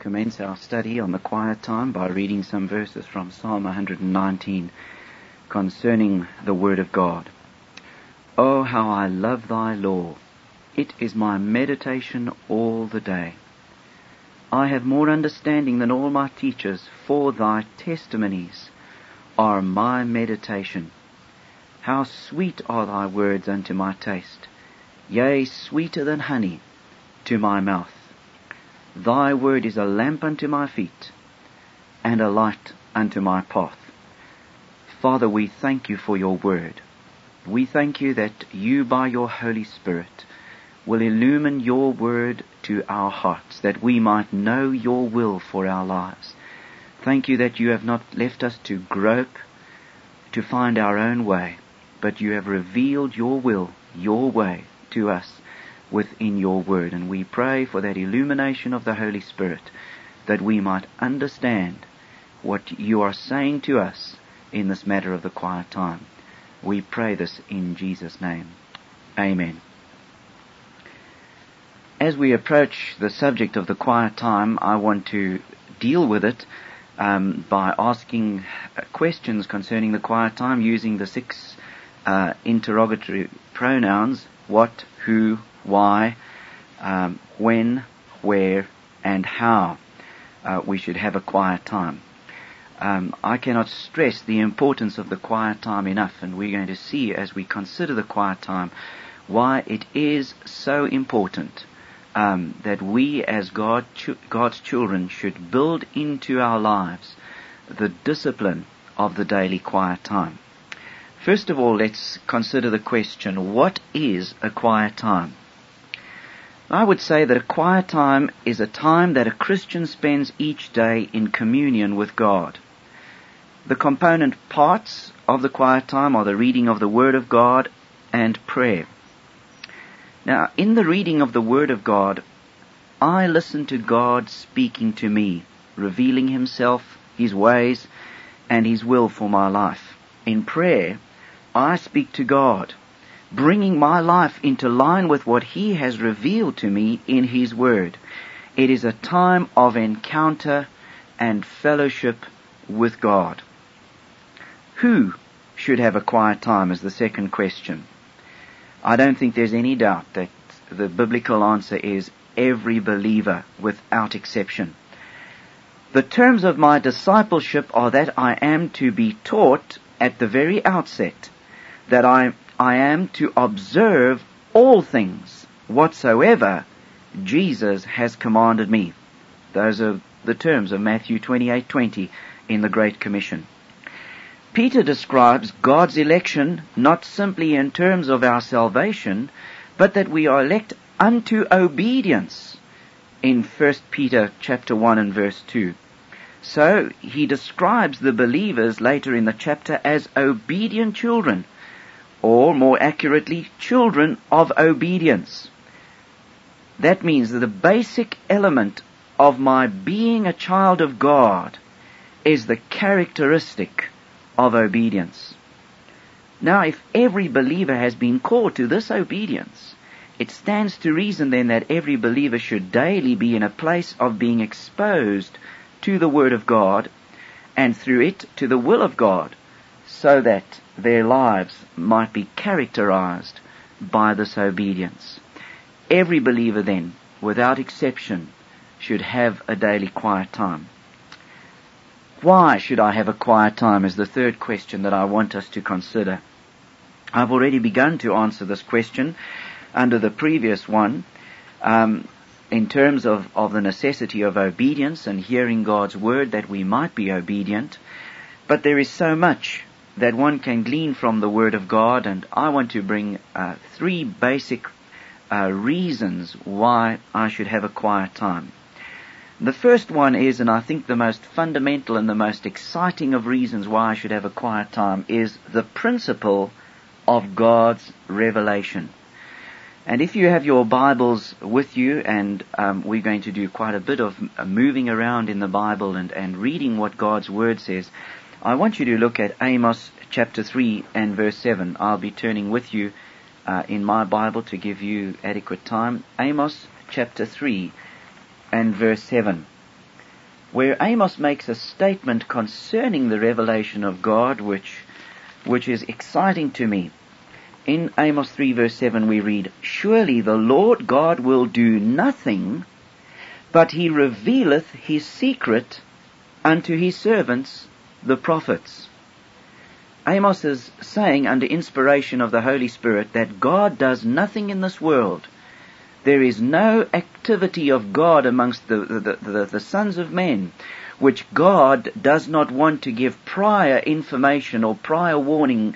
commence our study on the quiet time by reading some verses from Psalm 119 concerning the Word of God. Oh, how I love thy law! It is my meditation all the day. I have more understanding than all my teachers, for thy testimonies are my meditation. How sweet are thy words unto my taste, yea, sweeter than honey to my mouth. Thy word is a lamp unto my feet, and a light unto my path. Father, we thank you for your word. We thank you that you, by your Holy Spirit, will illumine your word to our hearts, that we might know your will for our lives. Thank you that you have not left us to grope, to find our own way, but you have revealed your will, your way to us within your word. And we pray for that illumination of the Holy Spirit, that we might understand what you are saying to us in this matter of the quiet time. We pray this in Jesus' name. Amen. As we approach the subject of the quiet time, I want to deal with it by asking questions concerning the quiet time using the 6 interrogatory pronouns: what, who, why, when, where, and how we should have a quiet time. I cannot stress the importance of the quiet time enough, and we're going to see as we consider the quiet time why it is so important that we as God's children should build into our lives the discipline of the daily quiet time. First of all, let's consider the question, what is a quiet time? I would say that a quiet time is a time that a Christian spends each day in communion with God. The component parts of the quiet time are the reading of the Word of God and prayer. Now, in the reading of the Word of God, I listen to God speaking to me, revealing Himself, His ways, and His will for my life. In prayer, I speak to God, bringing my life into line with what He has revealed to me in His Word. It is a time of encounter and fellowship with God. Who should have a quiet time is the second question. I don't think there's any doubt that the biblical answer is every believer without exception. The terms of my discipleship are that I am to be taught at the very outset that I am to observe all things whatsoever Jesus has commanded me. Those are the terms of Matthew 28:20 in the Great Commission. Peter describes God's election not simply in terms of our salvation, but that we are elect unto obedience in 1 Peter chapter 1 and verse 2. So he describes the believers later in the chapter as obedient children, or more accurately, children of obedience. That means that the basic element of my being a child of God is the characteristic of obedience. Now, if every believer has been called to this obedience, it stands to reason then that every believer should daily be in a place of being exposed to the Word of God and through it to the will of God, so that their lives might be characterized by this obedience. Every believer then, without exception, should have a daily quiet time. Why should I have a quiet time is the third question that I want us to consider. I've already begun to answer this question under the previous one, in terms of the necessity of obedience and hearing God's word that we might be obedient. But there is so much that one can glean from the Word of God, and I want to bring 3 basic reasons why I should have a quiet time. The first one is, and I think the most fundamental and the most exciting of reasons why I should have a quiet time, is the principle of God's revelation. And if you have your Bibles with you, and we're going to do quite a bit of moving around in the Bible and reading what God's Word says, I want you to look at Amos chapter 3 and verse 7. I'll be turning with you in my Bible to give you adequate time. Amos chapter 3 and verse 7. where Amos makes a statement concerning the revelation of God, which is exciting to me. In Amos 3 verse 7 we read, "Surely the Lord God will do nothing, but he revealeth his secret unto his servants, the prophets." Amos is saying, under inspiration of the Holy Spirit, that God does nothing in this world. There is no activity of God amongst the sons of men which God does not want to give prior information or prior warning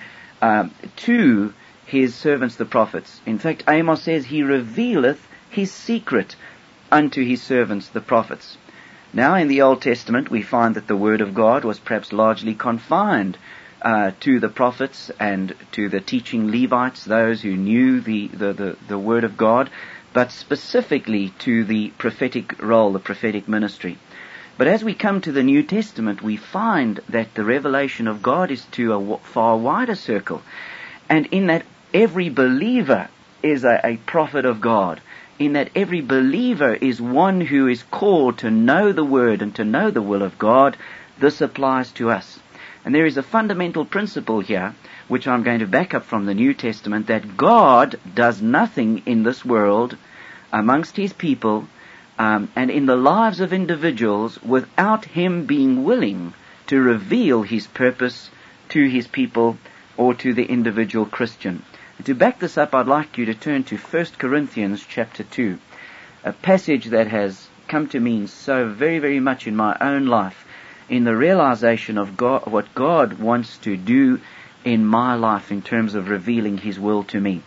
to his servants the prophets. In fact, Amos says he revealeth his secret unto his servants the prophets. Now, in the Old Testament, we find that the Word of God was perhaps largely confined to the prophets and to the teaching Levites, those who knew the Word of God, but specifically to the prophetic role, the prophetic ministry. But as we come to the New Testament, we find that the revelation of God is to a far wider circle, and in that every believer is a prophet of God, in that every believer is one who is called to know the Word and to know the will of God. This applies to us. And there is a fundamental principle here, which I'm going to back up from the New Testament, that God does nothing in this world amongst his people and in the lives of individuals without him being willing to reveal his purpose to his people or to the individual Christian. And to back this up, I'd like you to turn to 1 Corinthians chapter 2, a passage that has come to mean so very, very much in my own life, in the realization of God, what God wants to do in my life in terms of revealing his will to me.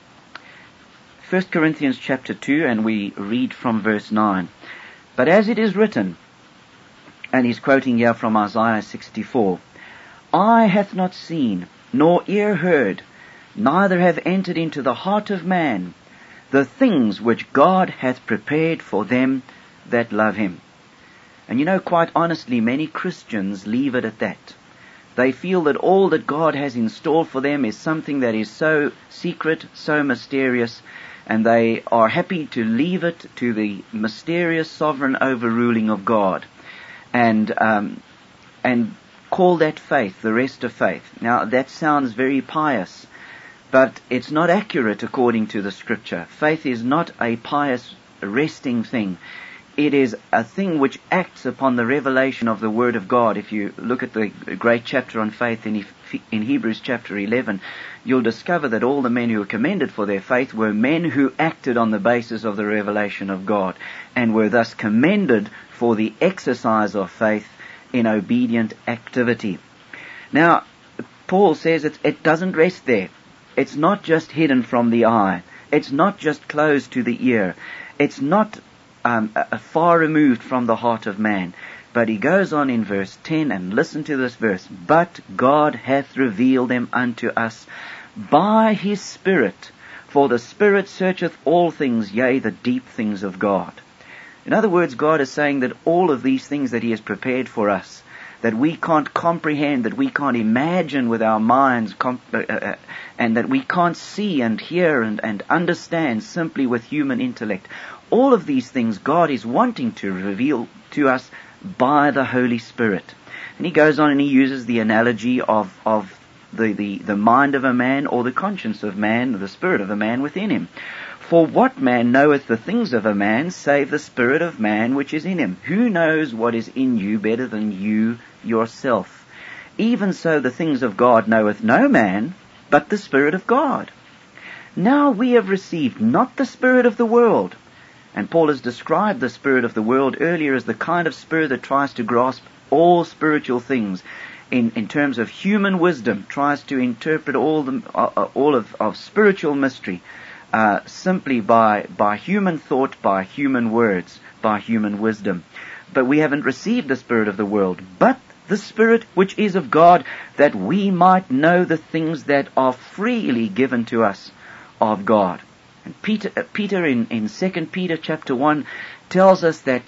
1 Corinthians chapter 2, and we read from verse 9. "But as it is written," and he's quoting here from Isaiah 64, "Eye hath not seen, nor ear heard, neither have entered into the heart of man, the things which God hath prepared for them that love him." And you know, quite honestly, many Christians leave it at that. They feel that all that God has in store for them is something that is so secret, so mysterious, and they are happy to leave it to the mysterious sovereign overruling of God, and call that faith, the rest of faith. Now, that sounds very pious, but it's not accurate according to the Scripture. Faith is not a pious, resting thing. It is a thing which acts upon the revelation of the Word of God. If you look at the great chapter on faith in Hebrews chapter 11, you'll discover that all the men who were commended for their faith were men who acted on the basis of the revelation of God, and were thus commended for the exercise of faith in obedient activity. Now, Paul says it doesn't rest there. It's not just hidden from the eye. It's not just closed to the ear. It's not far removed from the heart of man. But he goes on in verse 10, and listen to this verse. "But God hath revealed them unto us by his Spirit, for the Spirit searcheth all things, yea, the deep things of God." In other words, God is saying that all of these things that he has prepared for us, that we can't comprehend, that we can't imagine with our minds, and that we can't see and hear and understand simply with human intellect, all of these things God is wanting to reveal to us by the Holy Spirit. And he goes on and he uses the analogy of the mind of a man, or the conscience of man, the spirit of a man within him. "For what man knoweth the things of a man, save the spirit of man which is in him? Who knows what is in you better than you yourself? Even so the things of God knoweth no man, but the Spirit of God. Now we have received not the spirit of the world." And Paul has described the spirit of the world earlier as the kind of spirit that tries to grasp all spiritual things in terms of human wisdom, tries to interpret all of spiritual mystery simply by human thought, by human words, by human wisdom. But we haven't received the spirit of the world, but the Spirit which is of God, that we might know the things that are freely given to us of God. And Peter in 2 Peter chapter 1 tells us that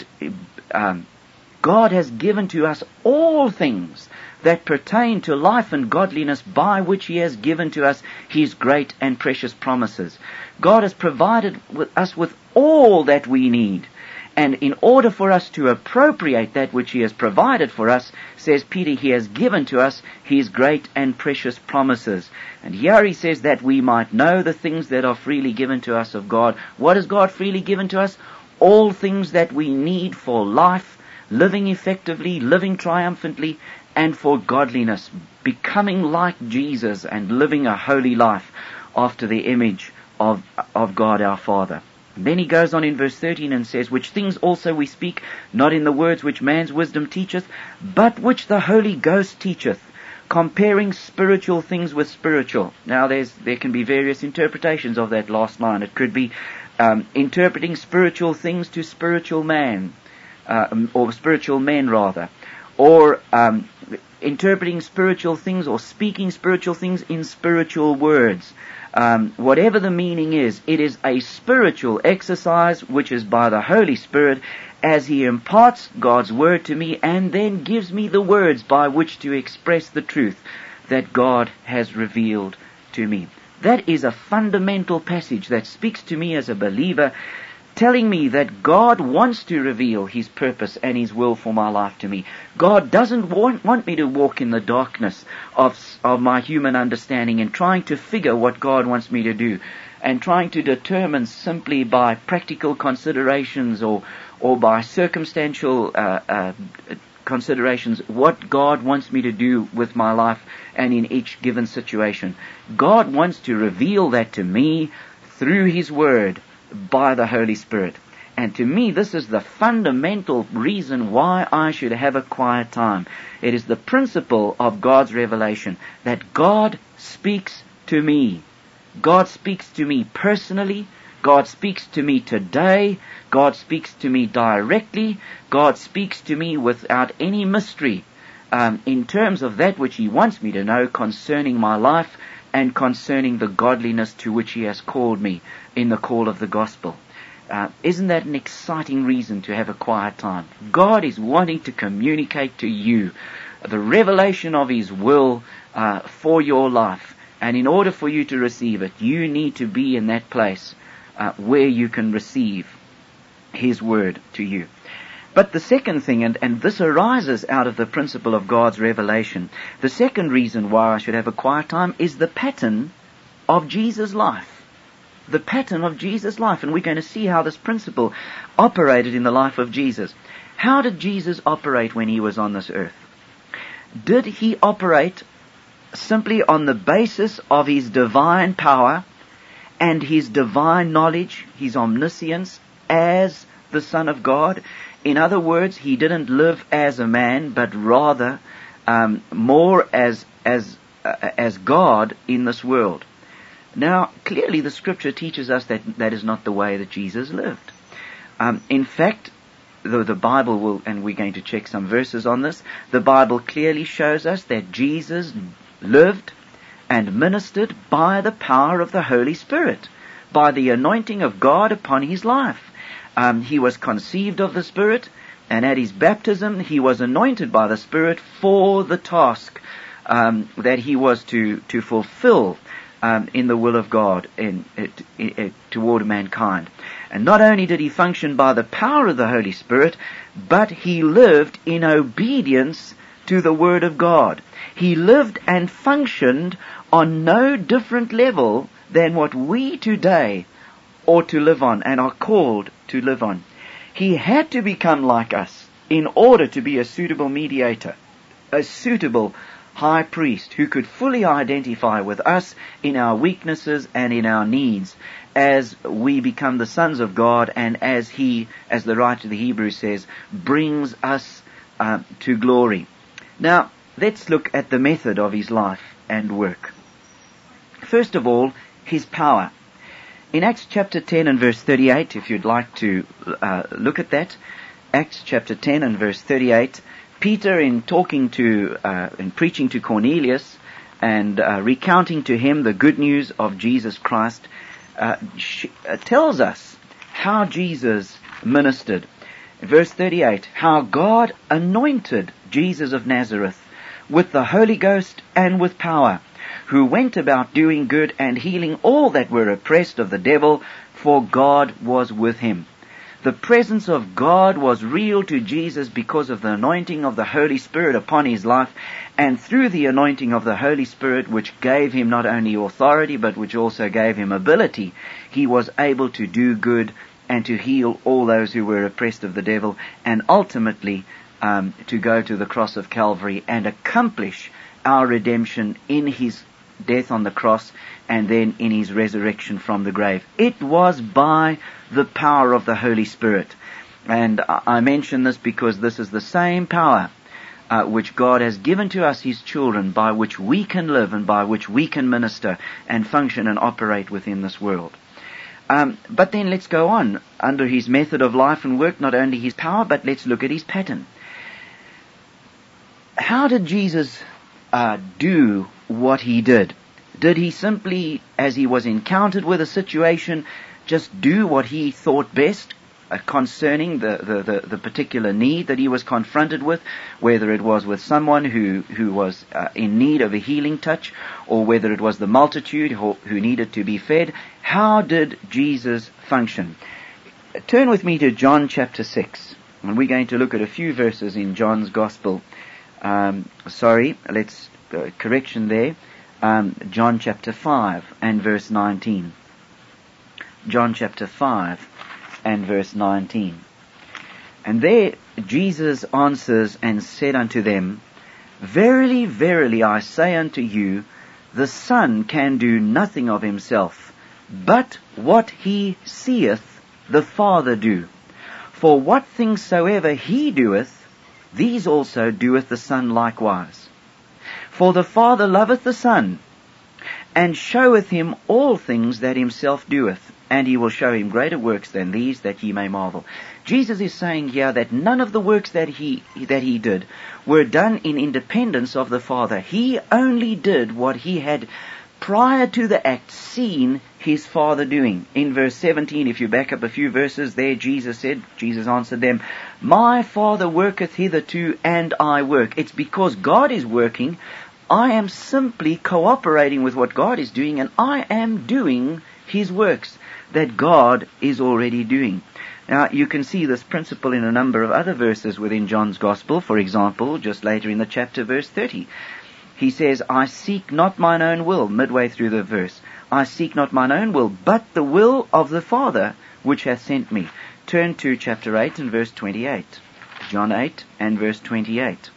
God has given to us all things that pertain to life and godliness, by which he has given to us his great and precious promises. God has provided us with all that we need. And in order for us to appropriate that which He has provided for us, says Peter, He has given to us His great and precious promises. And here he says that we might know the things that are freely given to us of God. What has God freely given to us? All things that we need for life, living effectively, living triumphantly, and for godliness, becoming like Jesus and living a holy life after the image of God our Father. And then he goes on in verse 13 and says, which things also we speak, not in the words which man's wisdom teacheth, but which the Holy Ghost teacheth, comparing spiritual things with spiritual. Now there can be various interpretations of that last line. It could be interpreting spiritual things to spiritual man, or spiritual men rather, or interpreting spiritual things or speaking spiritual things in spiritual words. Whatever the meaning is, it is a spiritual exercise which is by the Holy Spirit as He imparts God's Word to me and then gives me the words by which to express the truth that God has revealed to me. That is a fundamental passage that speaks to me as a believer, telling me that God wants to reveal His purpose and His will for my life to me. God doesn't want me to walk in the darkness of my human understanding and trying to figure what God wants me to do and trying to determine simply by practical considerations or by circumstantial considerations what God wants me to do with my life and in each given situation. God wants to reveal that to me through His Word by the Holy Spirit. And to me, this is the fundamental reason why I should have a quiet time. It is the principle of God's revelation that God speaks to me. God speaks to me personally. God speaks to me today. God speaks to me directly. God speaks to me without any mystery in terms of that which He wants me to know concerning my life and concerning the godliness to which He has called me in the call of the gospel. Isn't that an exciting reason to have a quiet time? God is wanting to communicate to you the revelation of His will for your life. And in order for you to receive it, you need to be in that place where you can receive His Word to you. But the second thing, and this arises out of the principle of God's revelation, the second reason why I should have a quiet time is the pattern of Jesus' life. The pattern of Jesus' life. And we're going to see how this principle operated in the life of Jesus. How did Jesus operate when He was on this earth? Did He operate simply on the basis of His divine power and His divine knowledge, His omniscience as the Son of God? In other words, He didn't live as a man, but rather more as God in this world. Now, clearly the Scripture teaches us that that is not the way that Jesus lived. In fact, the Bible will, and we're going to check some verses on this, the Bible clearly shows us that Jesus lived and ministered by the power of the Holy Spirit, by the anointing of God upon His life. He was conceived of the Spirit, and at His baptism He was anointed by the Spirit for the task that He was to fulfill in the will of God toward mankind. And not only did He function by the power of the Holy Spirit, but He lived in obedience to the Word of God. He lived and functioned on no different level than what we today ought to live on and are called to live on. He had to become like us in order to be a suitable mediator, a suitable high priest who could fully identify with us in our weaknesses and in our needs as we become the sons of God and as He, as the writer of the Hebrews says, brings us to glory. Now, let's look at the method of His life and work. First of all, His power. In Acts chapter 10 and verse 38, if you'd like to look at that, Acts chapter 10 and verse 38, Peter, in talking to, in preaching to Cornelius and recounting to him the good news of Jesus Christ, tells us how Jesus ministered. Verse 38, how God anointed Jesus of Nazareth with the Holy Ghost and with power, who went about doing good and healing all that were oppressed of the devil, for God was with Him. The presence of God was real to Jesus because of the anointing of the Holy Spirit upon his life, and through the anointing of the Holy Spirit, which gave him not only authority, but which also gave him ability, he was able to do good and to heal all those who were oppressed of the devil, and ultimately to go to the cross of Calvary and accomplish our redemption in his death on the cross and then in his resurrection from the grave. It was by the power of the Holy Spirit. And I mention this because this is the same power which God has given to us, his children, by which we can live and by which we can minister and function and operate within this world. But then let's go on. Under his method of life and work, not only his power, but let's look at his pattern. How did Jesus do what he did? Did he simply, as he was encountered with a situation, just do what he thought best concerning the particular need that he was confronted with, whether it was with someone who was in need of a healing touch, or whether it was the multitude who needed to be fed? How did Jesus function? Turn with me to John chapter 6, and we're going to look at a few verses in John's Gospel. Correction there. John chapter 5 and verse 19. John chapter 5 and verse 19. And there Jesus answers and said unto them, Verily, verily, I say unto you, the Son can do nothing of himself, but what he seeth the Father do. For what things soever he doeth, these also doeth the Son likewise. For the Father loveth the Son, and showeth him all things that himself doeth, and he will show him greater works than these, that ye may marvel. Jesus is saying here that none of the works that he did were done in independence of the Father. He only did what he had, prior to the act, seen his Father doing. In verse 17, if you back up a few verses there, Jesus answered them, My Father worketh hitherto, and I work. It's because God is working. I am simply cooperating with what God is doing, and I am doing his works that God is already doing. Now, you can see this principle in a number of other verses within John's Gospel. For example, just later in the chapter, verse 30. He says, I seek not mine own will, midway through the verse. I seek not mine own will, but the will of the Father which hath sent me. Turn to chapter 8 and verse 28. John 8 and verse 28.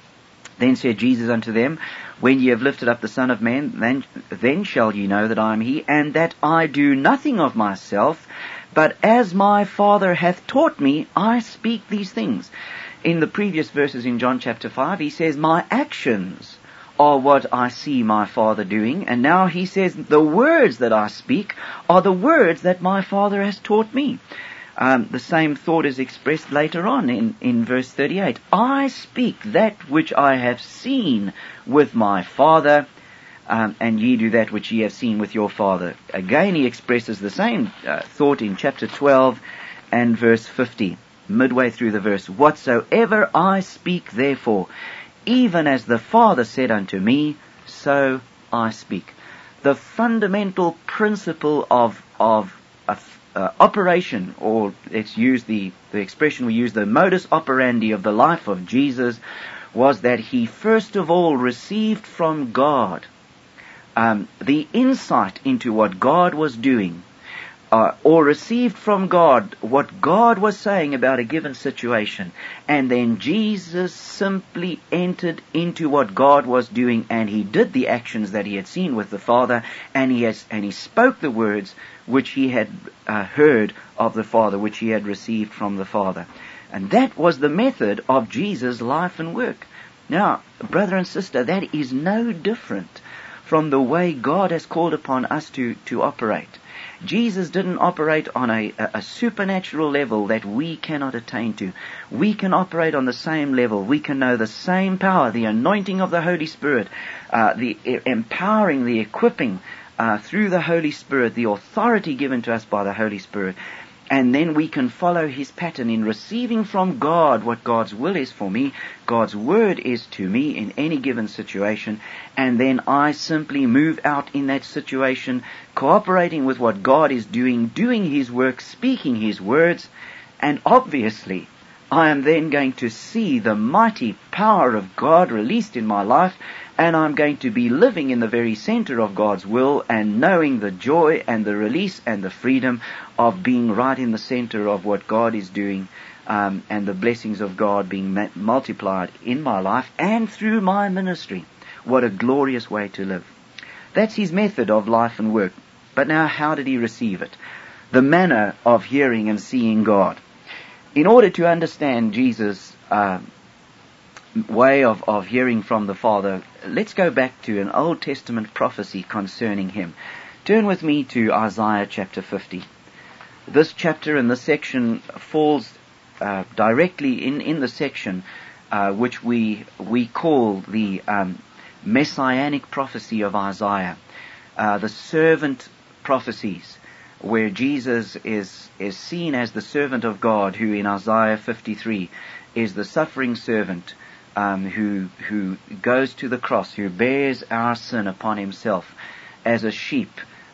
Then said Jesus unto them, When ye have lifted up the Son of Man, then shall ye know that I am he, and that I do nothing of myself, but as my Father hath taught me, I speak these things. In the previous verses in John chapter 5, he says, My actions are what I see my Father doing. And now he says, the words that I speak are the words that my Father has taught me. The same thought is expressed later on in verse 38. I speak that which I have seen with my Father, and ye do that which ye have seen with your father. Again, he expresses the same thought in chapter 12 and verse 50. Midway through the verse, Whatsoever I speak therefore, even as the Father said unto me, so I speak. The fundamental principle of operation, or let's use the expression we use, the modus operandi of the life of Jesus, was that he first of all received from God the insight into what God was doing, or received from God what God was saying about a given situation, and then Jesus simply entered into what God was doing, and he did the actions that he had seen with the Father, and he spoke the words which he had heard of the Father, which he had received from the Father. And that was the method of Jesus' life and work. Now, brother and sister, that is no different from the way God has called upon us to operate. Jesus didn't operate on a supernatural level that we cannot attain to. We can operate on the same level. We can know the same power, the anointing of the Holy Spirit, the empowering, the equipping through the Holy Spirit, the authority given to us by the Holy Spirit. And then we can follow his pattern in receiving from God what God's will is for me, God's word is to me in any given situation, and then I simply move out in that situation, cooperating with what God is doing his work, speaking his words, And obviously, I am then going to see the mighty power of God released in my life, and I'm going to be living in the very center of God's will and knowing the joy and the release and the freedom of being right in the center of what God is doing, and the blessings of God being multiplied in my life and through my ministry. What a glorious way to live. That's his method of life and work. But now, how did he receive it? The manner of hearing and seeing God. In order to understand Jesus' way of hearing from the Father, let's go back to an Old Testament prophecy concerning him. Turn with me to Isaiah chapter 50. This chapter and this section falls directly in the section which we call the messianic prophecy of Isaiah, the servant prophecies, where Jesus is seen as the servant of God, who in Isaiah 53 is the suffering servant who goes to the cross, who bears our sin upon himself as a sheep,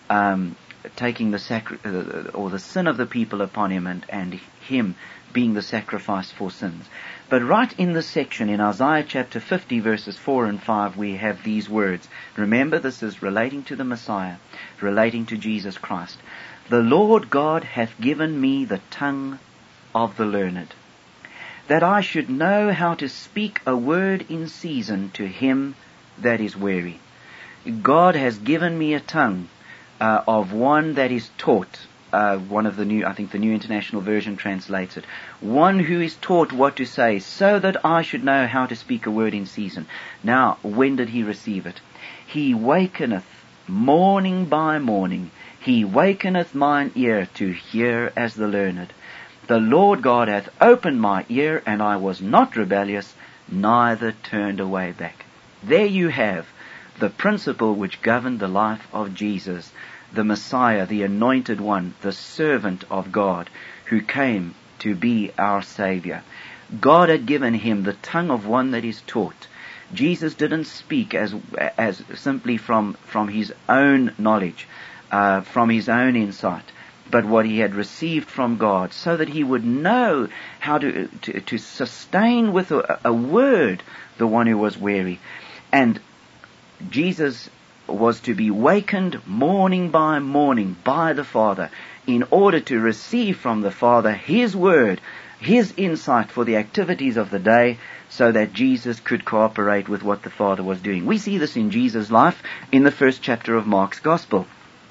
taking the sin of the people upon him, and him being the sacrifice for sins. But right in this section, in Isaiah chapter 50, verses 4 and 5, we have these words. Remember, this is relating to the Messiah, relating to Jesus Christ. The Lord God hath given me the tongue of the learned, that I should know how to speak a word in season to him that is weary. God has given me a tongue of one that is taught. One of the new, I think the New International Version translates it. One who is taught what to say, so that I should know how to speak a word in season. Now, when did he receive it? He wakeneth morning by morning. He wakeneth mine ear to hear as the learned. The Lord God hath opened my ear, and I was not rebellious, neither turned away back. There you have the principle which governed the life of Jesus, the Messiah, the Anointed One, the servant of God, who came to be our Savior. God had given him the tongue of one that is taught. Jesus didn't speak as simply from his own knowledge, from his own insight, but what he had received from God, so that he would know how to sustain with a word the one who was weary. And Jesus was to be wakened morning by morning by the Father in order to receive from the Father his word, his insight for the activities of the day, so that Jesus could cooperate with what the Father was doing. We see this in Jesus' life in the first chapter of Mark's Gospel.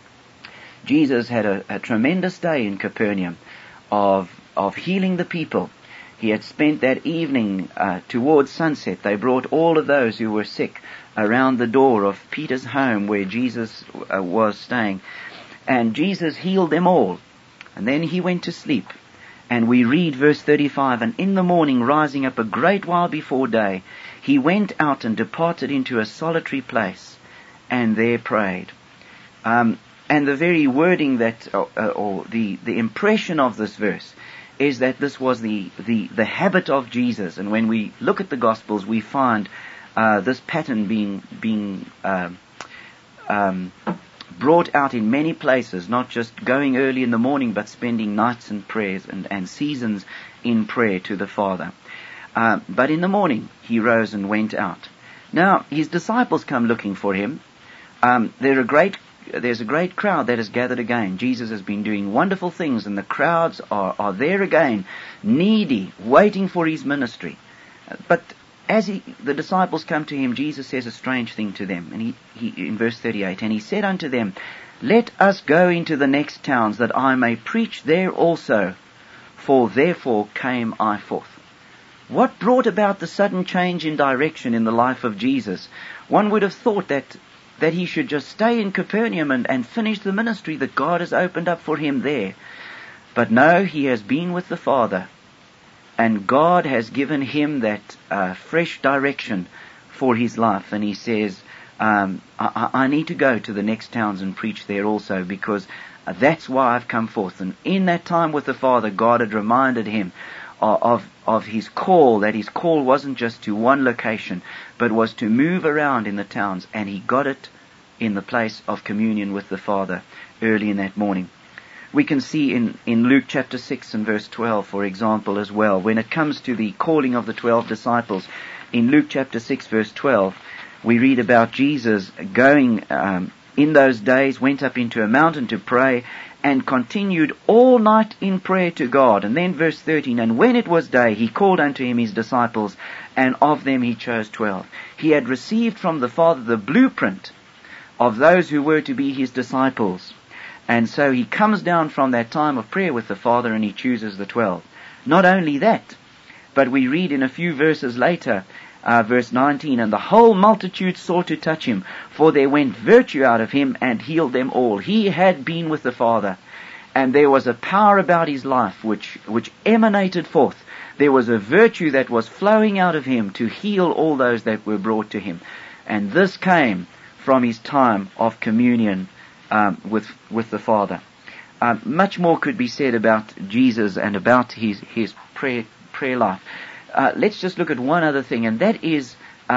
Jesus had a tremendous day in Capernaum of healing the people. He had spent that evening towards sunset. They brought all of those who were sick around the door of Peter's home where Jesus was staying. And Jesus healed them all. And then he went to sleep. And we read verse 35, and in the morning, rising up a great while before day, he went out and departed into a solitary place, and there prayed. And the very wording that, or the impression of this verse, is that this was the habit of Jesus. And when we look at the Gospels, we find this pattern being brought out in many places, not just going early in the morning, but spending nights in prayers and seasons in prayer to the Father. But in the morning, he rose and went out. Now, his disciples come looking for him. There's a great crowd that has gathered again. Jesus has been doing wonderful things, and the crowds are there again, needy, waiting for his ministry. But as the disciples come to him, Jesus says a strange thing to them. And he in verse 38, and he said unto them, Let us go into the next towns, that I may preach there also, for therefore came I forth. What brought about the sudden change in direction in the life of Jesus? One would have thought that he should just stay in Capernaum and finish the ministry that God has opened up for him there. But no, he has been with the Father. And God has given him that fresh direction for his life. And he says, I need to go to the next towns and preach there also, because that's why I've come forth. And in that time with the Father, God had reminded him of his call, that his call wasn't just to one location, but was to move around in the towns. And he got it in the place of communion with the Father early in that morning. We can see in Luke chapter 6 and verse 12, for example, as well, when it comes to the calling of the 12 disciples. In Luke chapter 6 verse 12, we read about Jesus going, in those days, went up into a mountain to pray, and continued all night in prayer to God. And then verse 13, and when it was day, he called unto him his disciples, and of them he chose 12. He had received from the Father the blueprint of those who were to be his disciples. And so he comes down from that time of prayer with the Father, and he chooses the 12. Not only that, but we read in a few verses later, verse 19, and the whole multitude sought to touch him, for there went virtue out of him and healed them all. He had been with the Father, and there was a power about his life which emanated forth. There was a virtue that was flowing out of him to heal all those that were brought to him. And this came from his time of communion with the Father. Much more could be said about Jesus and about his prayer life. Let's just look at one other thing, and that is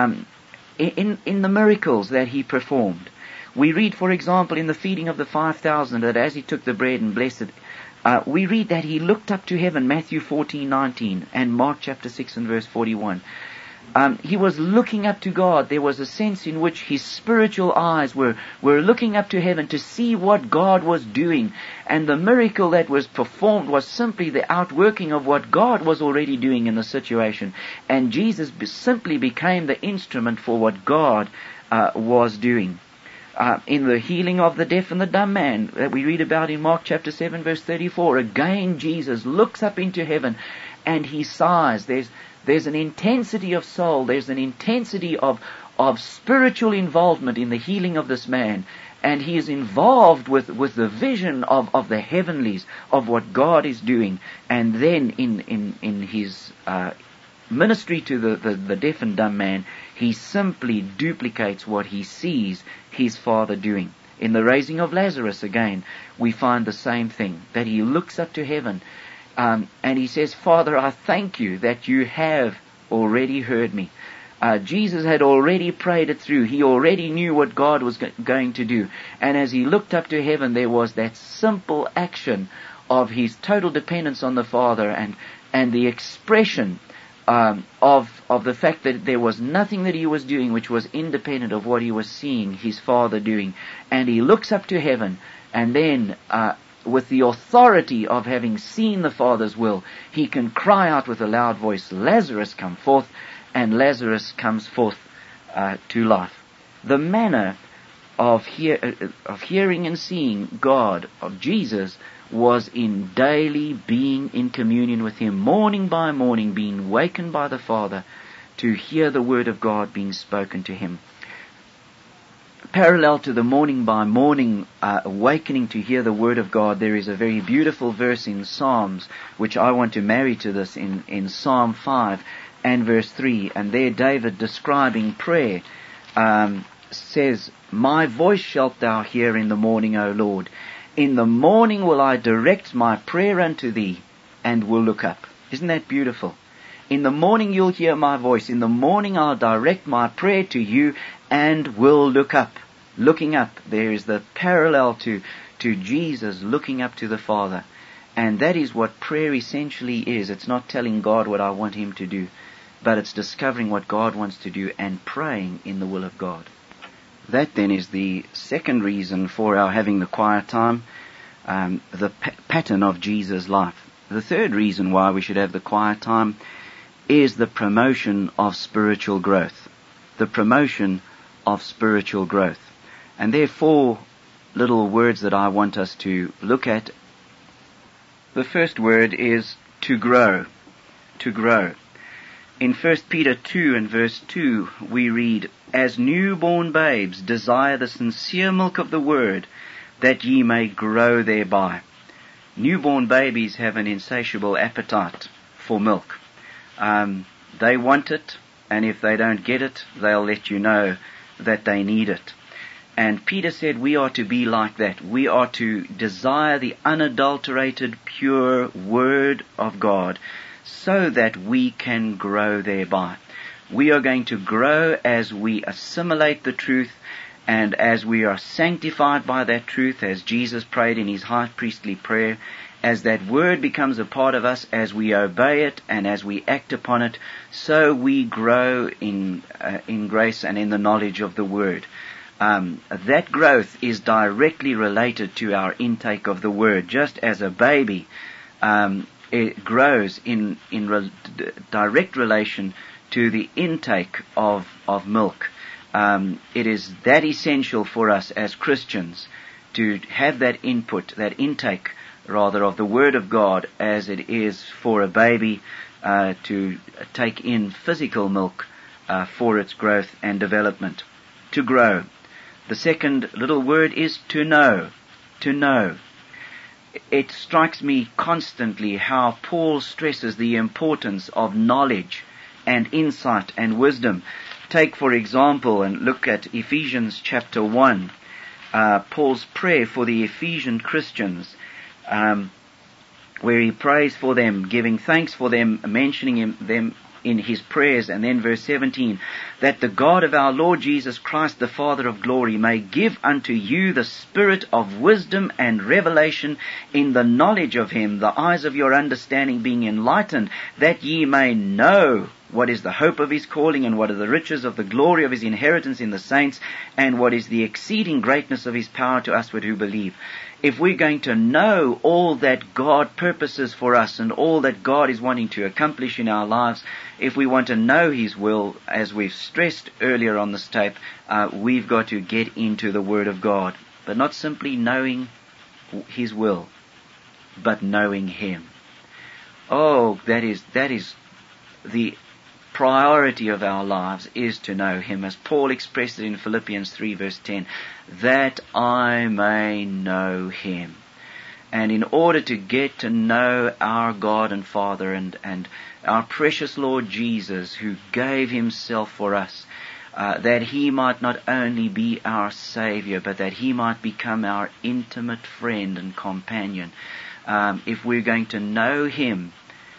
in the miracles that he performed. We read, for example, in the feeding of the 5,000, that as he took the bread and blessed it, we read that he looked up to heaven, Matthew 14:19, and Mark chapter 6 and verse 41. He was looking up to God. There was a sense in which his spiritual eyes were looking up to heaven to see what God was doing. And the miracle that was performed was simply the outworking of what God was already doing in the situation. And Jesus simply became the instrument for what God was doing. In the healing of the deaf and the dumb man that we read about in Mark chapter 7 verse 34, again Jesus looks up into heaven and he sighs. There's an intensity of soul, there's an intensity of spiritual involvement in the healing of this man, and he is involved with the vision of the heavenlies, of what God is doing. And then in his ministry to the deaf and dumb man, he simply duplicates what he sees his Father doing. In the raising of Lazarus again, we find the same thing, that he looks up to heaven, and he says, Father, I thank you that you have already heard me. Jesus had already prayed it through. He already knew what God was going to do. And as he looked up to heaven, there was that simple action of his total dependence on the Father, and the expression of the fact that there was nothing that he was doing which was independent of what he was seeing his Father doing. And he looks up to heaven, and then with the authority of having seen the Father's will, he can cry out with a loud voice, Lazarus, come forth, and Lazarus comes forth to life. The manner of hearing and seeing God, of Jesus, was in daily being in communion with him, morning by morning, being wakened by the Father to hear the word of God being spoken to him. Parallel to the morning by morning awakening to hear the word of God, there is a very beautiful verse in Psalms, which I want to marry to this, in Psalm 5 and verse 3. And there David, describing prayer, says, My voice shalt thou hear in the morning, O Lord. In the morning will I direct my prayer unto thee, and will look up. Isn't that beautiful? In the morning you'll hear my voice. In the morning I'll direct my prayer to you, and will look up. Looking up, there is the parallel to Jesus looking up to the Father. And that is what prayer essentially is. It's not telling God what I want him to do, but it's discovering what God wants to do and praying in the will of God. That then is the second reason for our having the quiet time, the pattern of Jesus' life. The third reason why we should have the quiet time is the promotion of spiritual growth. The promotion of spiritual growth. And there are 4 little words that I want us to look at. The first word is to grow. To grow. In 1 Peter 2 and verse 2 we read, As newborn babes desire the sincere milk of the word, that ye may grow thereby. Newborn babies have an insatiable appetite for milk. They want it, and if they don't get it, they'll let you know that they need it. And Peter said we are to be like that. We are to desire the unadulterated, pure Word of God, so that we can grow thereby. We are going to grow as we assimilate the truth And as we are sanctified by that truth, as Jesus prayed in his high priestly prayer, as that word becomes a part of us, as we obey it and as we act upon it, so we grow in grace and in the knowledge of the word. That growth is directly related to our intake of the word. Just as a baby it grows in direct relation to the intake of milk. It is that essential for us as Christians to have that input, that intake rather of the Word of God, as it is for a baby to take in physical milk for its growth and development. To grow. The second little word is to know. To know. It strikes me constantly how Paul stresses the importance of knowledge and insight and wisdom. Take, for example, and look at Ephesians chapter 1, Paul's prayer for the Ephesian Christians, where he prays for them, giving thanks for them, mentioning them in his prayers. And then verse 17, that the God of our Lord Jesus Christ, the Father of glory, may give unto you the spirit of wisdom and revelation in the knowledge of him, the eyes of your understanding being enlightened, that ye may know what is the hope of his calling, and what are the riches of the glory of his inheritance in the saints, and what is the exceeding greatness of his power to usward who believe. If we're going to know all that God purposes for us and all that God is wanting to accomplish in our lives, if we want to know his will, as we've stressed earlier on this tape, we've got to get into the Word of God. But not simply knowing his will, but knowing him. Oh, that is the priority of our lives, is to know him, as Paul expressed it in Philippians 3 verse 10, that I may know him. And in order to get to know our God and Father and our precious Lord Jesus, who gave himself for us, that he might not only be our Savior, but that he might become our intimate friend and companion. If we're going to know him,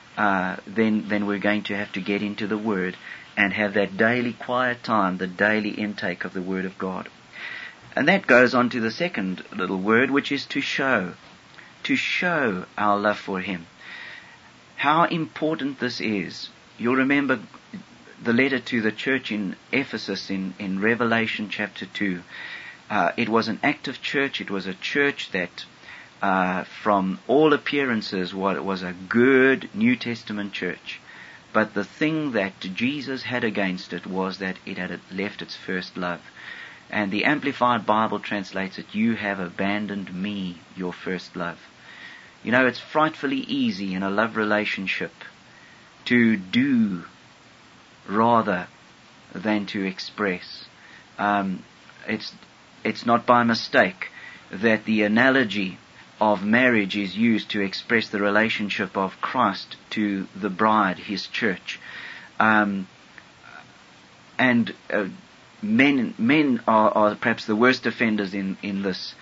then we're going to have to get into the Word and have that daily quiet time, the daily intake of the Word of God. And that goes on to the second little word, which is to show. To show our love for him. How important this is. You'll remember the letter to the church in Ephesus in Revelation chapter 2. It was an active church. It was a church that from all appearances was a good New Testament church. But the thing that Jesus had against it was that it had left its first love. And the Amplified Bible translates it, you have abandoned me, your first love. You know, it's frightfully easy in a love relationship to do rather than to express. It's not by mistake that the analogy of marriage is used to express the relationship of Christ to the bride, his church. Men are perhaps the worst offenders in this.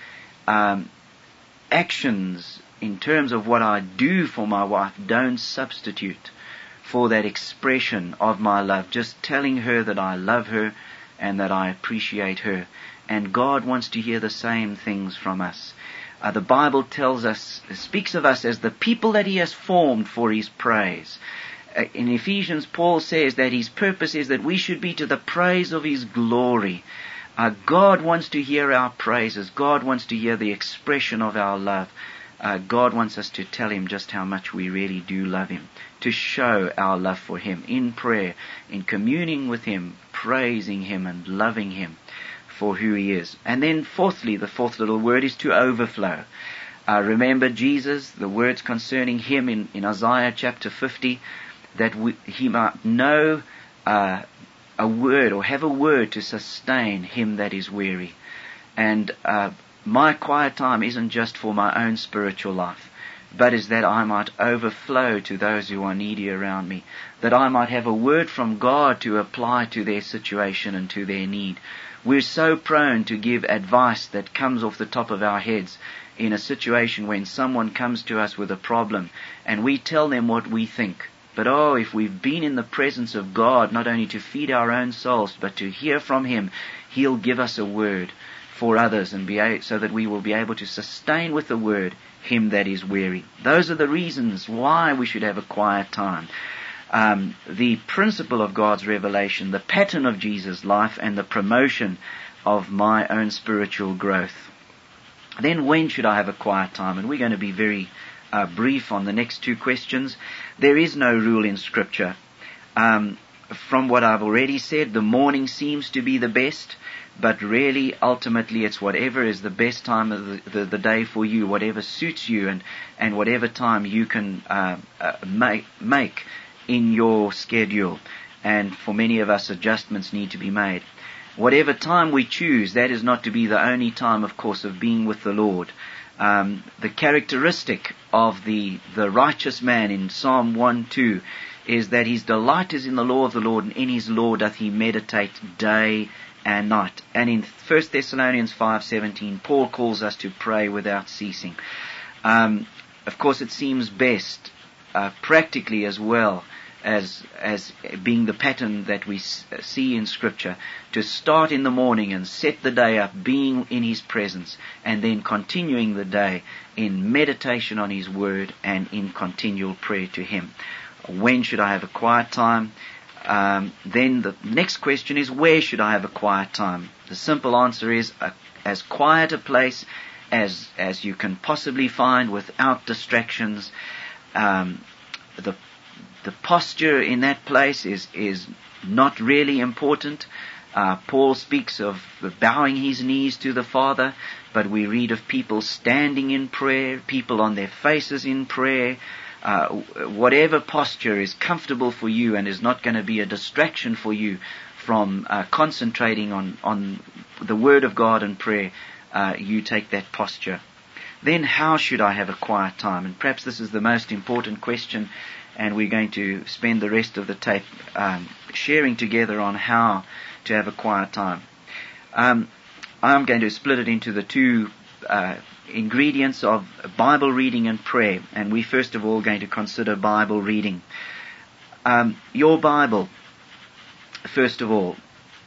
Actions in terms of what I do for my wife don't substitute for that expression of my love. Just telling her that I love her and that I appreciate her. And God wants to hear the same things from us. The Bible tells us, speaks of us as the people that he has formed for his praise. In Ephesians, Paul says that his purpose is that we should be to the praise of his glory. God wants to hear our praises. God wants to hear the expression of our love. God wants us to tell him just how much we really do love him, to show our love for him in prayer, in communing with him, praising him and loving him for who he is. And then fourthly, the fourth little word is to overflow. Remember Jesus, the words concerning him in Isaiah chapter 50, that he might know a word, or have a word to sustain him that is weary. And my quiet time isn't just for my own spiritual life, but is that I might overflow to those who are needy around me, that I might have a word from God to apply to their situation and to their need. We're so prone to give advice that comes off the top of our heads in a situation when someone comes to us with a problem, and we tell them what we think. But if we've been in the presence of God, not only to feed our own souls, but to hear from Him, He'll give us a word for others, and so that we will be able to sustain with the word him that is weary. Those are the reasons why we should have a quiet time. The principle of God's revelation, the pattern of Jesus' life, and the promotion of my own spiritual growth. Then when should I have a quiet time? And we're going to be very brief on the next two questions. There is no rule in Scripture. From what I've already said, the morning seems to be the best, but really, ultimately, it's whatever is the best time of the day for you, whatever suits you, and whatever time you can make in your schedule. And for many of us, adjustments need to be made. Whatever time we choose, that is not to be the only time, of course, of being with the Lord. The characteristic of the righteous man in Psalm 1:2 is that his delight is in the law of the Lord, and in his law doth he meditate day and night. And in 1 Thessalonians 5:17, Paul calls us to pray without ceasing. Of course, it seems best, practically as well as being the pattern that we see in Scripture, to start in the morning and set the day up being in His presence, and then continuing the day in meditation on His Word and in continual prayer to Him. When should I have a quiet time? Then the next question is, where should I have a quiet time? The simple answer is as quiet a place as you can possibly find without distractions. The posture in that place is not really important. Paul speaks of bowing his knees to the Father, but we read of people standing in prayer, people on their faces in prayer. Whatever posture is comfortable for you and is not going to be a distraction for you from concentrating on the Word of God and prayer, you take that posture. Then how should I have a quiet time? And perhaps this is the most important question, and we're going to spend the rest of the tape sharing together on how to have a quiet time. I'm going to split it into the two ingredients of Bible reading and prayer, and we first of all going to consider Bible reading. Your Bible, first of all,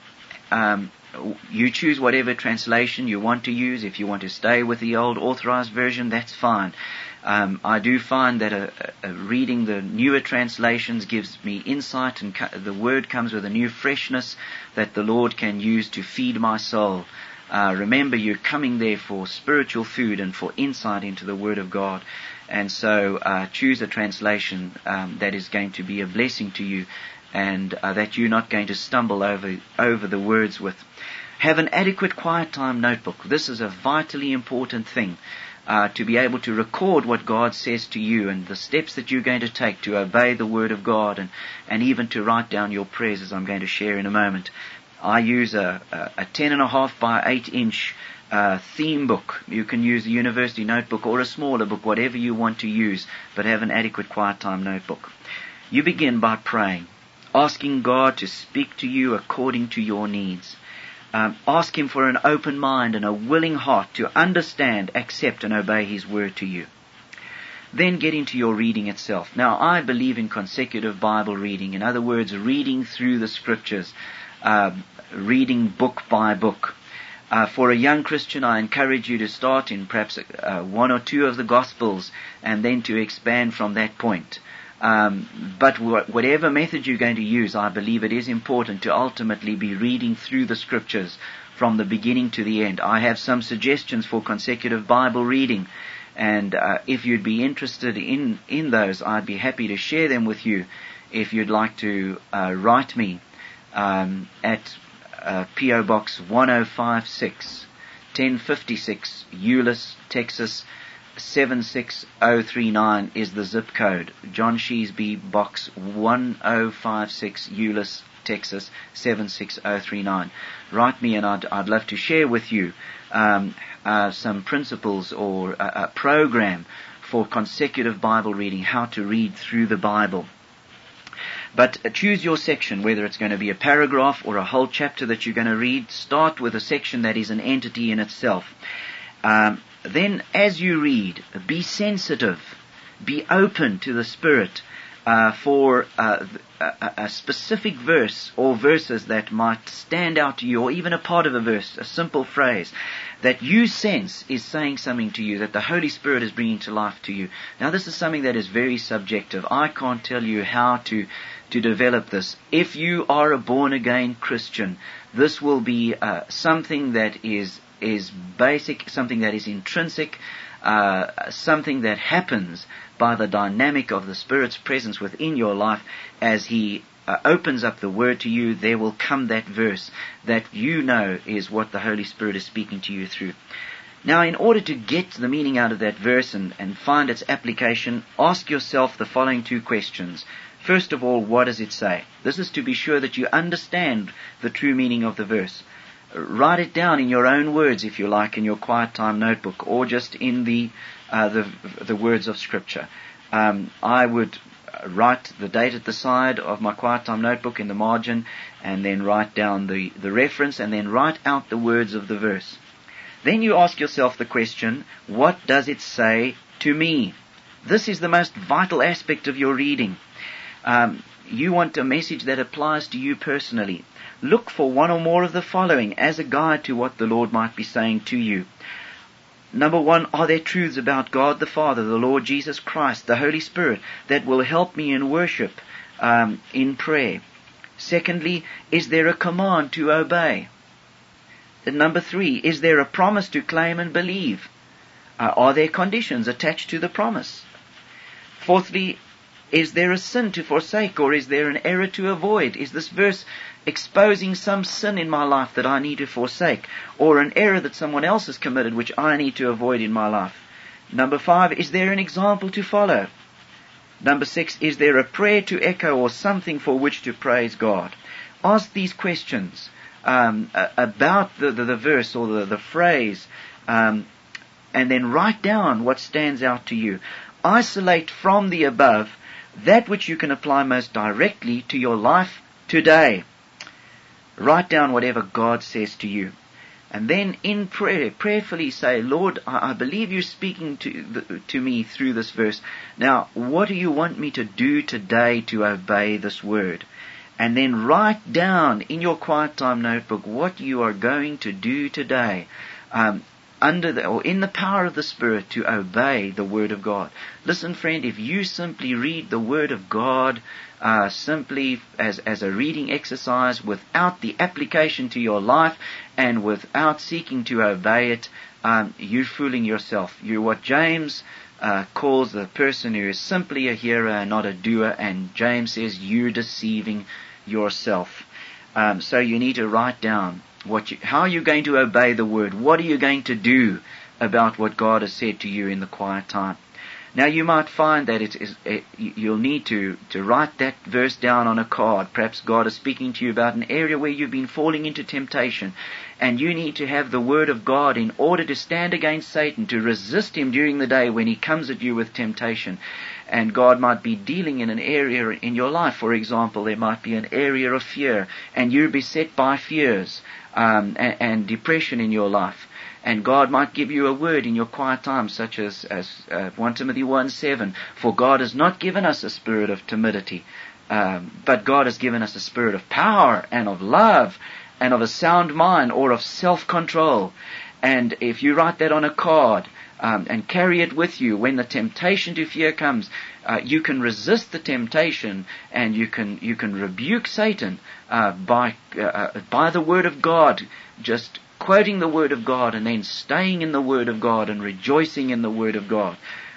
you choose whatever translation you want to use. If you want to stay with the old authorized version, that's fine. I do find that reading the newer translations gives me insight, and the Word comes with a new freshness that the Lord can use to feed my soul. Remember, you're coming there for spiritual food and for insight into the Word of God. And so choose a translation that is going to be a blessing to you, and that you're not going to stumble over the words with. Have an adequate quiet time notebook. This is a vitally important thing, to be able to record what God says to you and the steps that you're going to take to obey the Word of God, and even to write down your prayers, as I'm going to share in a moment. I use a 10.5 by 8 inch theme book. You can use a university notebook or a smaller book, whatever you want to use, but have an adequate quiet time notebook. You begin by praying, asking God to speak to you according to your needs. Ask Him for an open mind and a willing heart to understand, accept, and obey His Word to you. Then get into your reading itself. Now, I believe in consecutive Bible reading. In other words, reading through the Scriptures, reading book by book. For a young Christian, I encourage you to start in perhaps one or two of the Gospels, and then to expand from that point. But whatever method you're going to use, I believe it is important to ultimately be reading through the Scriptures from the beginning to the end. I have some suggestions for consecutive Bible reading, and if you'd be interested in those, I'd be happy to share them with you. If you'd like to write me at P.O. Box 1056, 1056, Euless, Texas 76039 is the zip code. John Sheesby, Box 1056, Euless, Texas 76039. Write me, and I'd love to share with you some principles or a program for consecutive Bible reading, how to read through the Bible. But choose your section, whether it's going to be a paragraph or a whole chapter that you're going to read. Start with a section that is an entity in itself. Then, as you read, be sensitive, be open to the Spirit for a specific verse or verses that might stand out to you, or even a part of a verse, a simple phrase that you sense is saying something to you, that the Holy Spirit is bringing to life to you. Now, this is something that is very subjective. I can't tell you how to develop this. If you are a born-again Christian, this will be something that is basic, something that is intrinsic, something that happens by the dynamic of the Spirit's presence within your life. As He opens up the Word to you, there will come that verse that you know is what the Holy Spirit is speaking to you through. Now, in order to get the meaning out of that verse and find its application, ask yourself the following two questions. First of all, what does it say? This is to be sure that you understand the true meaning of the verse. Write it down in your own words, if you like, in your quiet time notebook, or just in the words of Scripture. I would write the date at the side of my quiet time notebook in the margin, and then write down the reference, and then write out the words of the verse. Then you ask yourself the question, what does it say to me? This is the most vital aspect of your reading. You want a message that applies to you personally. Look for one or more of the following as a guide to what the Lord might be saying to you. Number one, are there truths about God the Father, the Lord Jesus Christ, the Holy Spirit, that will help me in worship, in prayer? Secondly, is there a command to obey? And number three, is there a promise to claim and believe? Are there conditions attached to the promise? Fourthly, is there a sin to forsake, or is there an error to avoid? Is this verse exposing some sin in my life that I need to forsake, or an error that someone else has committed which I need to avoid in my life? Number five, is there an example to follow? Number six, is there a prayer to echo or something for which to praise God? Ask these questions about the verse or the phrase, and then write down what stands out to you. Isolate from the above that which you can apply most directly to your life today. Write down whatever God says to you. And then in prayer, prayerfully say, Lord, I believe you're speaking to me through this verse. Now, what do you want me to do today to obey this word? And then write down in your quiet time notebook what you are going to do today, in the power of the Spirit, to obey the Word of God. Listen, friend, if you simply read the Word of God simply as a reading exercise without the application to your life and without seeking to obey it, you're fooling yourself. You're what James calls the person who is simply a hearer and not a doer, and James says you're deceiving yourself. So you need to write down how are you going to obey the Word? What are you going to do about what God has said to you in the quiet time? Now, you might find that you'll need to write that verse down on a card. Perhaps God is speaking to you about an area where you've been falling into temptation, and you need to have the Word of God in order to stand against Satan, to resist him during the day when he comes at you with temptation. And God might be dealing in an area in your life. For example, there might be an area of fear, and you're beset by fears and depression in your life. And God might give you a word in your quiet time, such as 1 Timothy 1:7, for God has not given us a spirit of timidity, but God has given us a spirit of power and of love and of a sound mind, or of self-control. And if you write that on a card and carry it with you, when the temptation to fear comes, you can resist the temptation, and you can rebuke Satan by the Word of God, just quoting the Word of God and then staying in the Word of God and rejoicing in the Word of God.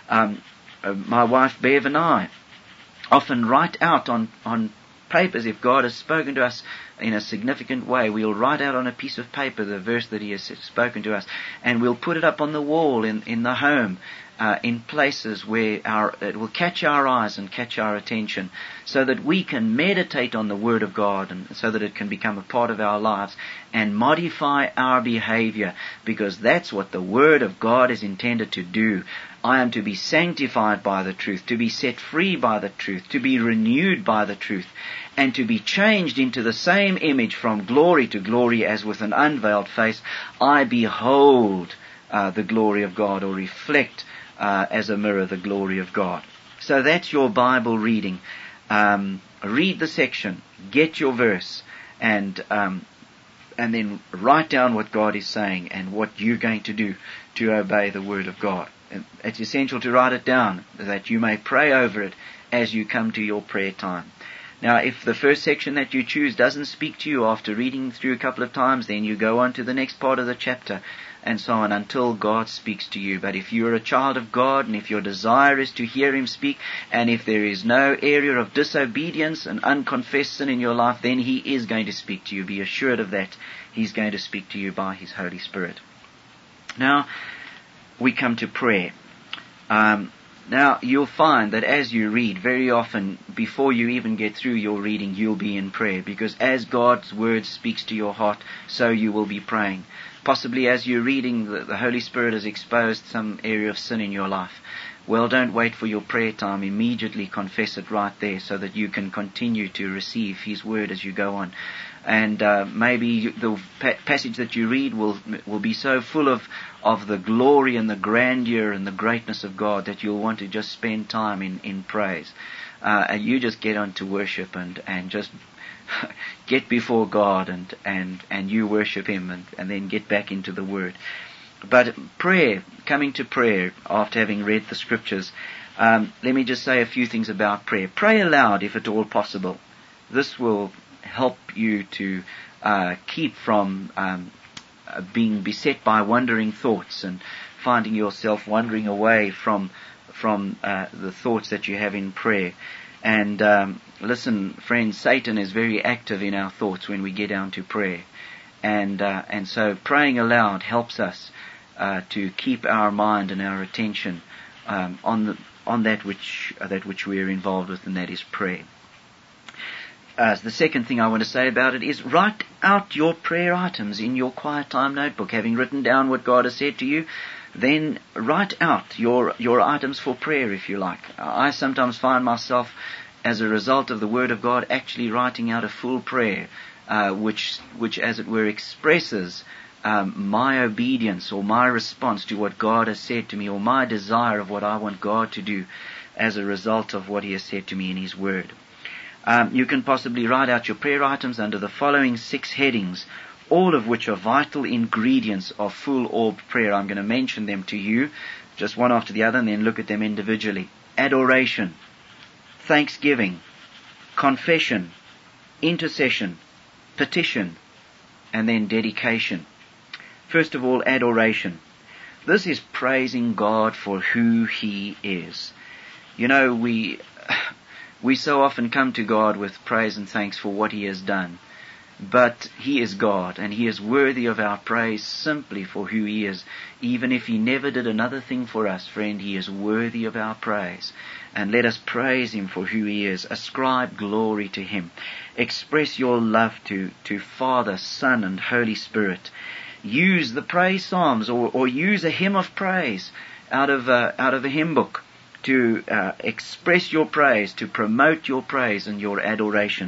My wife Bev and I often write out on papers, if God has spoken to us in a significant way, we'll write out on a piece of paper the verse that He has spoken to us, and we'll put it up on the wall in the home, in places where it will catch our eyes and catch our attention, so that we can meditate on the Word of God, and so that it can become a part of our lives and modify our behavior, because that's what the Word of God is intended to do. I am to be sanctified by the truth, to be set free by the truth, to be renewed by the truth, and to be changed into the same image from glory to glory, as with an unveiled face I behold the glory of God, or reflect as a mirror the glory of God. So that's your Bible reading. Read the section, get your verse, and then write down what God is saying and what you're going to do to obey the Word of God. And it's essential to write it down that you may pray over it as you come to your prayer time. Now, if the first section that you choose doesn't speak to you after reading through a couple of times, then you go on to the next part of the chapter and so on until God speaks to you. But if you're a child of God and if your desire is to hear Him speak, and if there is no area of disobedience and unconfessed sin in your life, then He is going to speak to you. Be assured of that. He's going to speak to you by His Holy Spirit. Now, we come to prayer. Now, you'll find that as you read, very often, before you even get through your reading, you'll be in prayer. Because as God's Word speaks to your heart, so you will be praying. Possibly as you're reading, the Holy Spirit has exposed some area of sin in your life. Well, don't wait for your prayer time. Immediately confess it right there so that you can continue to receive His Word as you go on. And maybe the passage that you read will be so full of the glory and the grandeur and the greatness of God that you'll want to just spend time in praise. And you just get on to worship and just get before God and you worship Him and then get back into the Word. But prayer, coming to prayer after having read the Scriptures, let me just say a few things about prayer. Pray aloud if at all possible. This will help you to keep from being beset by wandering thoughts and finding yourself wandering away from the thoughts that you have in prayer. And listen, friends, Satan is very active in our thoughts when we get down to prayer. And so praying aloud helps us to keep our mind and our attention on that which we are involved with, and that is prayer. The second thing I want to say about it is write out your prayer items in your quiet time notebook. Having written down what God has said to you, then write out your items for prayer, if you like. I sometimes find myself, as a result of the Word of God, actually writing out a full prayer, which as it were expresses my obedience or my response to what God has said to me, or my desire of what I want God to do as a result of what He has said to me in His Word. You can possibly write out your prayer items under the following 6 headings, all of which are vital ingredients of full-orbed prayer. I'm going to mention them to you, just one after the other, and then look at them individually. Adoration, thanksgiving, confession, intercession, petition, and then dedication. First of all, adoration. This is praising God for who He is. You know, we so often come to God with praise and thanks for what He has done. But He is God, and He is worthy of our praise simply for who He is. Even if He never did another thing for us, friend, He is worthy of our praise. And let us praise Him for who He is. Ascribe glory to Him. Express your love to Father, Son, and Holy Spirit. Use the praise psalms or use a hymn of praise out of a hymn book to express your praise, to promote your praise and your adoration.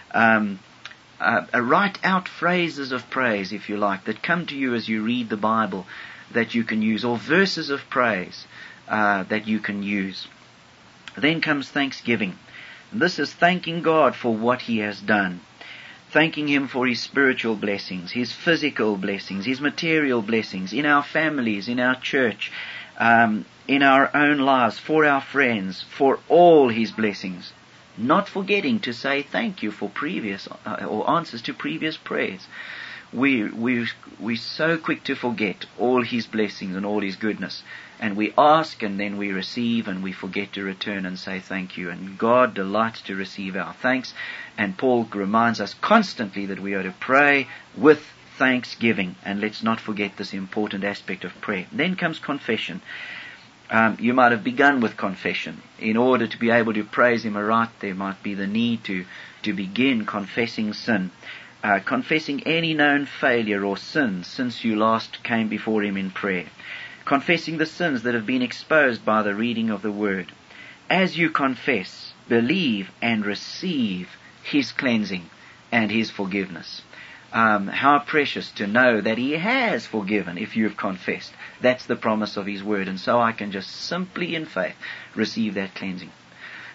Write out phrases of praise, if you like, that come to you as you read the Bible that you can use, or verses of praise that you can use. Then comes thanksgiving. This is thanking God for what He has done. Thanking Him for His spiritual blessings, His physical blessings, His material blessings, in our families, in our church, in our own lives, for our friends, for all His blessings. Not forgetting to say thank you for previous or answers to previous prayers. We're so quick to forget all His blessings and all His goodness. And we ask and then we receive and we forget to return and say thank you. And God delights to receive our thanks. And Paul reminds us constantly that we are to pray with thanksgiving. And let's not forget this important aspect of prayer. Then comes confession. You might have begun with confession. In order to be able to praise Him aright, there might be the need to begin confessing sin. Confessing any known failure or sin since you last came before Him in prayer. Confessing the sins that have been exposed by the reading of the Word. As you confess, believe and receive His cleansing and His forgiveness. How precious to know that He has forgiven if you have confessed. That's the promise of His Word. And so I can just simply in faith receive that cleansing.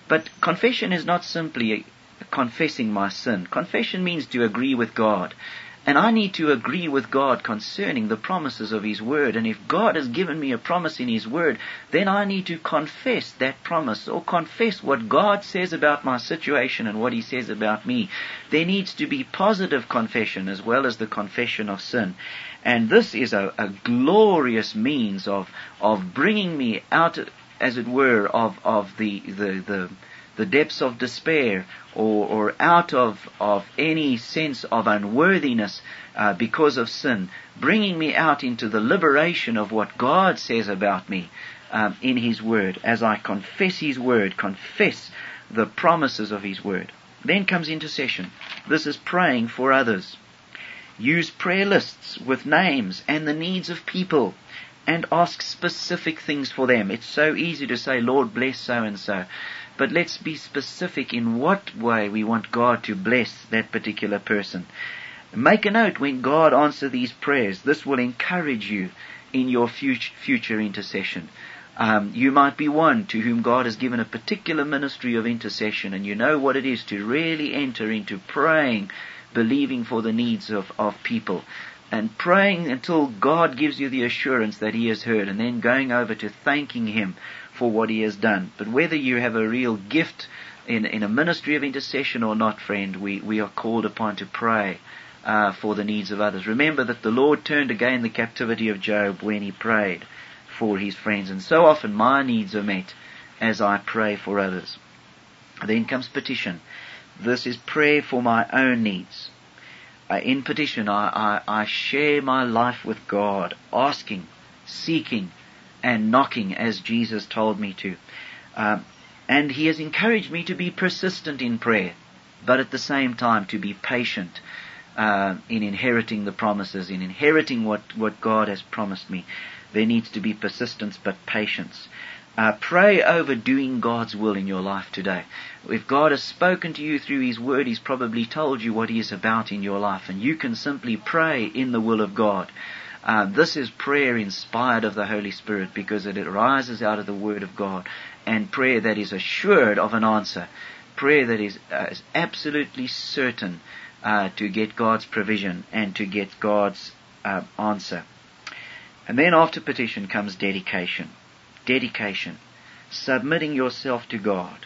But confession is not simply confessing my sin. Confession means to agree with God. And I need to agree with God concerning the promises of His Word. And if God has given me a promise in His Word, then I need to confess that promise, or confess what God says about my situation and what He says about me. There needs to be positive confession as well as the confession of sin. And this is a glorious means of bringing me out, as it were, of the depths of despair, or out of any sense of unworthiness because of sin, bringing me out into the liberation of what God says about me in His Word, as I confess His Word, confess the promises of His Word. Then comes intercession. This is praying for others. Use prayer lists with names and the needs of people, and ask specific things for them. It's so easy to say, Lord, bless so-and-so. But let's be specific in what way we want God to bless that particular person. Make a note when God answers these prayers. This will encourage you in your future intercession. You might be one to whom God has given a particular ministry of intercession, and you know what it is to really enter into praying, believing for the needs of people, and praying until God gives you the assurance that He has heard, and then going over to thanking Him for what He has done. But whether you have a real gift in a ministry of intercession or not, friend, we are called upon to pray for the needs of others. Remember that the Lord turned again the captivity of Job when he prayed for his friends, and so often my needs are met as I pray for others. Then comes petition. This is prayer for my own needs. In petition, I share my life with God, asking, seeking, and knocking, as Jesus told me to. And He has encouraged me to be persistent in prayer, but at the same time to be patient in inheriting the promises, in inheriting what God has promised me. There needs to be persistence but patience. Pray over doing God's will in your life today. If God has spoken to you through His Word, He's probably told you what He is about in your life, and you can simply pray in the will of God. This is prayer inspired of the Holy Spirit, because it arises out of the Word of God, and prayer that is assured of an answer. Prayer that is absolutely certain to get God's provision and to get God's answer. And then after petition comes dedication. Dedication. Submitting yourself to God.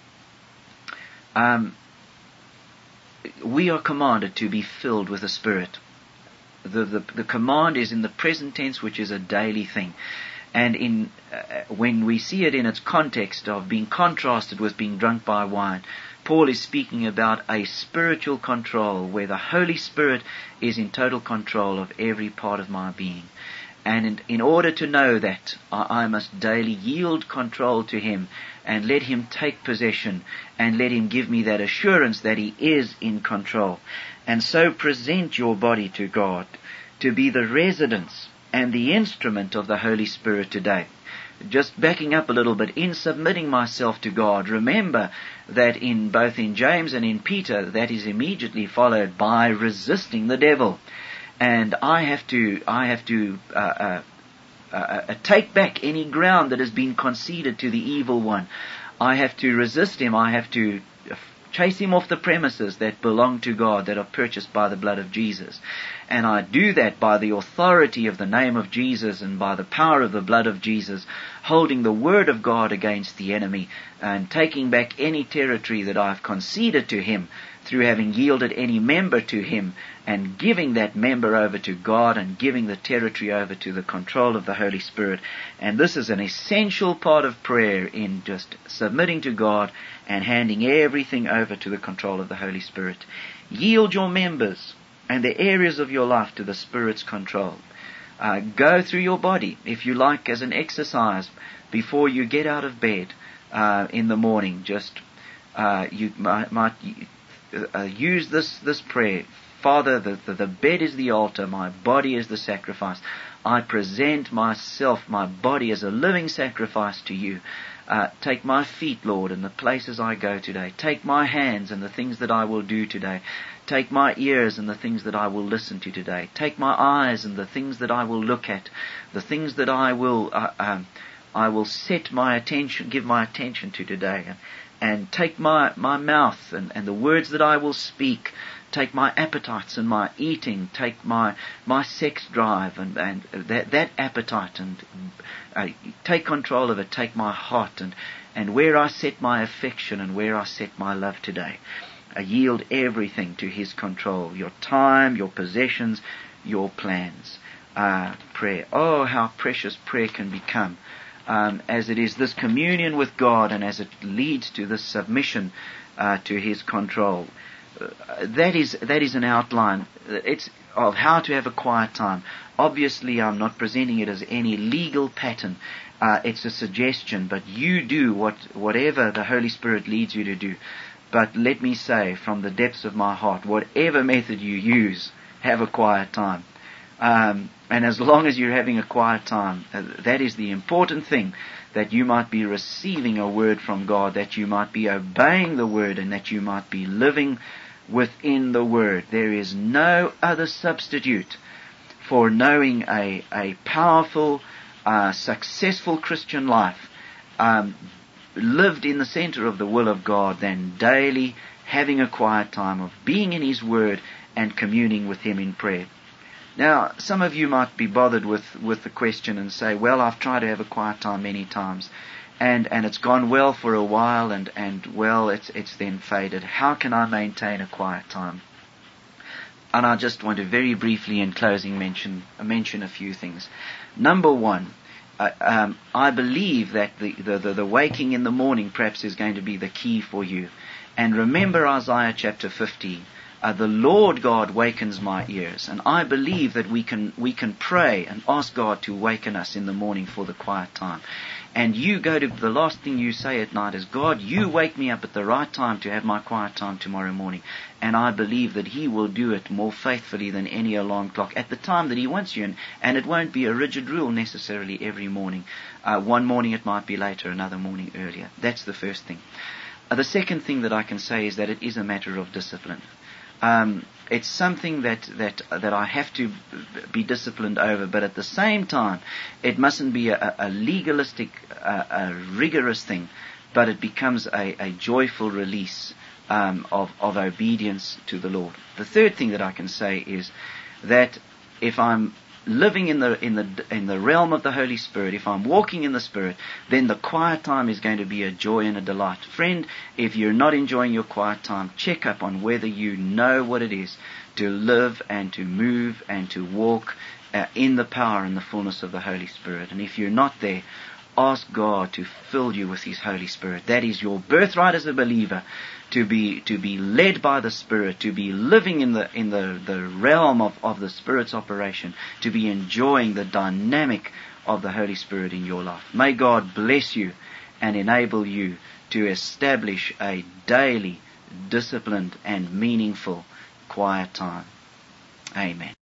We are commanded to be filled with the Spirit. The command is in the present tense, which is a daily thing. And when we see it in its context of being contrasted with being drunk by wine, Paul is speaking about a spiritual control where the Holy Spirit is in total control of every part of my being. And in order to know that, I must daily yield control to Him and let Him take possession and let Him give me that assurance that He is in control. And so present your body to God to be the residence and the instrument of the Holy Spirit today. Just backing up a little bit, in submitting myself to God, remember that both in James and in Peter, that is immediately followed by resisting the devil. And I have to take back any ground that has been conceded to the evil one. I have to resist him. I have to chase him off the premises that belong to God, that are purchased by the blood of Jesus. And I do that by the authority of the name of Jesus and by the power of the blood of Jesus, holding the word of God against the enemy and taking back any territory that I've conceded to him through having yielded any member to him, and giving that member over to God and giving the territory over to the control of the Holy Spirit. And this is an essential part of prayer, in just submitting to God and handing everything over to the control of the Holy Spirit. Yield your members and the areas of your life to the Spirit's control. Go through your body, if you like, as an exercise before you get out of bed in the morning. Just you might use this prayer. Father, the bed is the altar, my body is the sacrifice. I present myself, my body, as a living sacrifice to you. Take my feet, Lord, and the places I go today. Take my hands and the things that I will do today. Take my ears and the things that I will listen to today. Take my eyes and the things that I will look at. The things that I will set my attention, give my attention to today. and take my mouth and the words that I will speak. Take my appetites and my eating. Take my sex drive and that appetite and take control of it. Take my heart and where I set my affection and where I set my love today. Yield everything to His control. Your time, your possessions, your plans. Prayer. Oh, how precious prayer can become. As it is this communion with God and as it leads to this submission to His control. That is an outline. It's of how to have a quiet time. Obviously, I'm not presenting it as any legal pattern. It's a suggestion, but you do whatever the Holy Spirit leads you to do. But let me say, from the depths of my heart, whatever method you use, have a quiet time. And as long as you're having a quiet time, that is the important thing, that you might be receiving a word from God, that you might be obeying the word, and that you might be living within the word. There is no other substitute for knowing a powerful, successful Christian life, lived in the center of the will of God, than daily having a quiet time of being in His word and communing with Him in prayer. Now, some of you might be bothered with the question and say, well, I've tried to have a quiet time many times, and it's gone well for a while, and well, it's then faded. How can I maintain a quiet time? And I just want to very briefly in closing mention a few things. Number one, I believe that the waking in the morning perhaps is going to be the key for you. And remember Isaiah chapter 50. The Lord God wakens my ears, and I believe that we can pray and ask God to waken us in the morning for the quiet time. And you go to the last thing you say at night is, God, you wake me up at the right time to have my quiet time tomorrow morning. And I believe that He will do it more faithfully than any alarm clock at the time that He wants you. And it won't be a rigid rule necessarily every morning. One morning it might be later, another morning earlier. That's the first thing. The second thing that I can say is that it is a matter of discipline. It's something that I have to be disciplined over, but at the same time, it mustn't be a legalistic, a rigorous thing, but it becomes a joyful release of obedience to the Lord. The third thing that I can say is that if I'm living in the realm of the Holy Spirit, if I'm walking in the Spirit, then the quiet time is going to be a joy and a delight. Friend, if you're not enjoying your quiet time, check up on whether you know what it is to live and to move and to walk in the power and the fullness of the Holy Spirit. And if you're not there, ask God to fill you with His Holy Spirit. That is your birthright as a believer, to be led by the Spirit, to be living in the realm of the Spirit's operation, to be enjoying the dynamic of the Holy Spirit in your life. May God bless you and enable you to establish a daily, disciplined and meaningful quiet time. Amen.